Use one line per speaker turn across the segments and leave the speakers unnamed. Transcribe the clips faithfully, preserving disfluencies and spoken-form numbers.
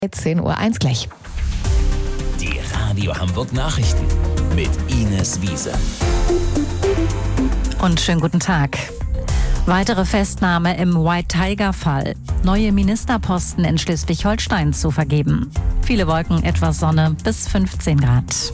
zehn Uhr eins gleich.
Die Radio Hamburg Nachrichten mit Ines Wiese.
Und schönen guten Tag. Weitere Festnahme im White Tiger-Fall. Neue Ministerposten in Schleswig-Holstein zu vergeben. Viele Wolken, etwas Sonne, bis fünfzehn Grad.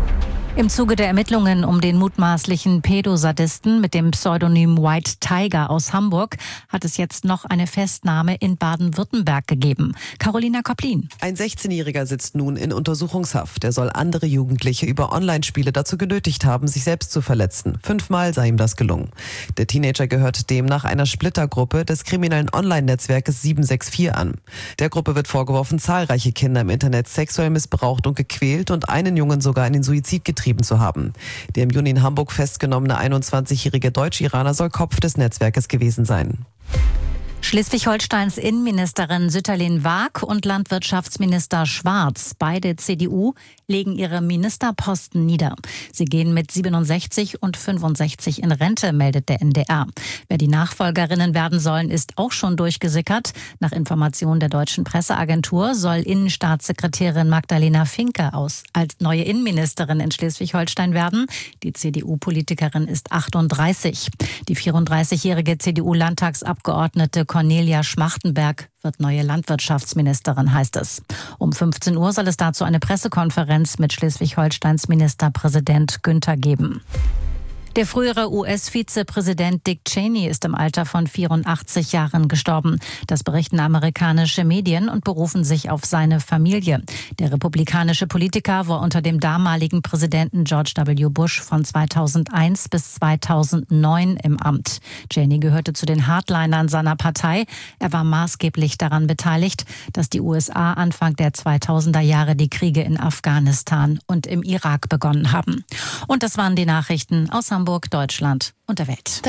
Im Zuge der Ermittlungen um den mutmaßlichen Pädosadisten mit dem Pseudonym White Tiger aus Hamburg hat es jetzt noch eine Festnahme in Baden-Württemberg gegeben. Carolina Kopplin.
Ein sechzehnjähriger sitzt nun in Untersuchungshaft. Er soll andere Jugendliche über Online-Spiele dazu genötigt haben, sich selbst zu verletzen. Fünfmal sei ihm das gelungen. Der Teenager gehört demnach einer Splittergruppe des kriminellen Online-Netzwerkes sieben sechs vier an. Der Gruppe wird vorgeworfen, zahlreiche Kinder im Internet sexuell missbraucht und gequält und einen Jungen sogar in den Suizid getrieben zu haben. Der im Juni in Hamburg festgenommene einundzwanzigjährige Deutsch-Iraner soll Kopf des Netzwerkes gewesen sein.
Schleswig-Holsteins Innenministerin Sütterlin Waag und Landwirtschaftsminister Schwarz, beide C D U, legen ihre Ministerposten nieder. Sie gehen mit siebenundsechzig und fünfundsechzig in Rente, meldet der N D R. Wer die Nachfolgerinnen werden sollen, ist auch schon durchgesickert. Nach Informationen der Deutschen Presseagentur soll Innenstaatssekretärin Magdalena Finke aus als neue Innenministerin in Schleswig-Holstein werden. Die C D U-Politikerin ist achtunddreißig. Die vierunddreißigjährige C D U-Landtagsabgeordnete Cornelia Schmachtenberg wird neue Landwirtschaftsministerin, heißt es. Um fünfzehn Uhr soll es dazu eine Pressekonferenz mit Schleswig-Holsteins Ministerpräsident Günther geben. Der frühere U S-Vizepräsident Dick Cheney ist im Alter von vierundachtzig Jahren gestorben. Das berichten amerikanische Medien und berufen sich auf seine Familie. Der republikanische Politiker war unter dem damaligen Präsidenten George W. Bush von zweitausendeins bis zweitausendneun im Amt. Cheney gehörte zu den Hardlinern seiner Partei. Er war maßgeblich daran beteiligt, dass die U S A Anfang der zweitausender Jahre die Kriege in Afghanistan und im Irak begonnen haben. Und das waren die Nachrichten aus Hamburg, Deutschland und der Welt.